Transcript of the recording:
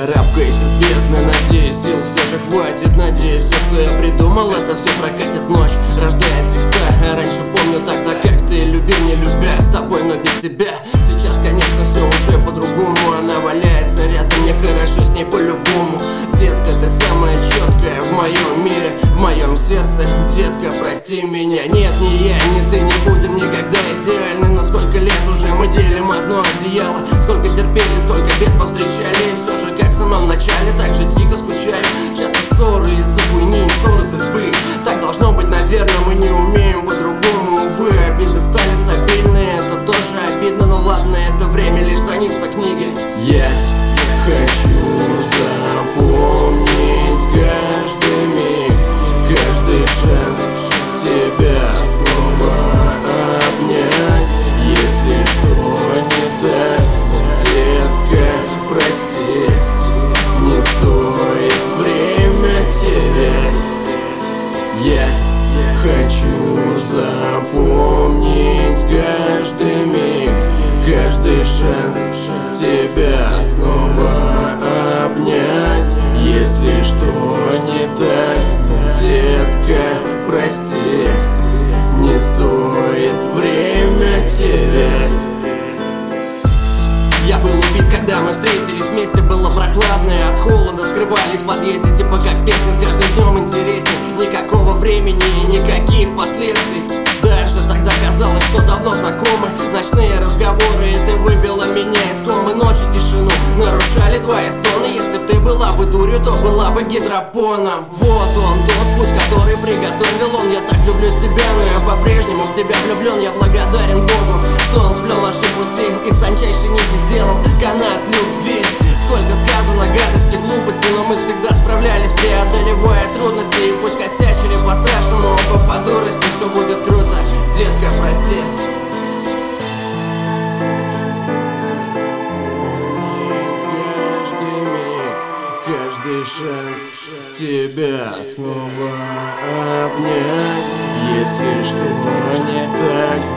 Карабкаясь из бездны, надеюсь, сил все же хватит. Надеюсь, все, что я придумал, это все прокатит. Ночь рождает текста. Раньше помню так-то, как ты любил, не любя, с тобой, но без тебя. Сейчас, конечно, все уже по-другому. Она валяется рядом, мне хорошо с ней по-любому. Детка, ты самая четкая в моем мире, в моем сердце. Детка, прости меня. Нет, ни я, ни ты не будем никогда идеальны. Но сколько лет уже мы делим одно одеяло. Сколько терпели, сколько бед повстречали. И все же, как в самом начале, так же дико скучаю. Часто ссоры из-за хуйни, ссоры с избы. Так должно быть, наверное, мы не умеем по-другому. Увы, обиды стали стабильны, это тоже обидно. Но ладно, это время лишь страница книги. Я хочу запомнить каждый миг, каждый шанс тебя снова обнять. Если что не так, детка, простить, не стоит время терять. Я хочу запомнить каждый миг, каждый шанс тебя снова обнять. Если что не так, детка, простить, не стоит время терять. Я был убит, когда мы встретились вместе, было прохладно и от холода скрывались в подъезде, типа как в песне, с каждым днем интересней. Никакого времени и никаких последствий. Даже тогда казалось, что давно знакомы. Ночные разговоры, и ты вывела меня из комы. Ночи тишину нарушали твои стоны. Если б ты была бы дурью, то была бы гидропоном. Вот он, тот путь, который приготовил он. Я так люблю тебя, но я по-прежнему в тебя влюблен. Я благодарен Богу, что он сплел наши пути. Из тончайшей нити сделал канат любви. Сколько сказано гадости, глупости, но мы всегда справлялись, преодолевая трудности. И пусть косячили по-страшному, оба по дурости, все будет круто, детка, прости. Каждый миг, каждый шанс тебя снова обнять. Если что не так,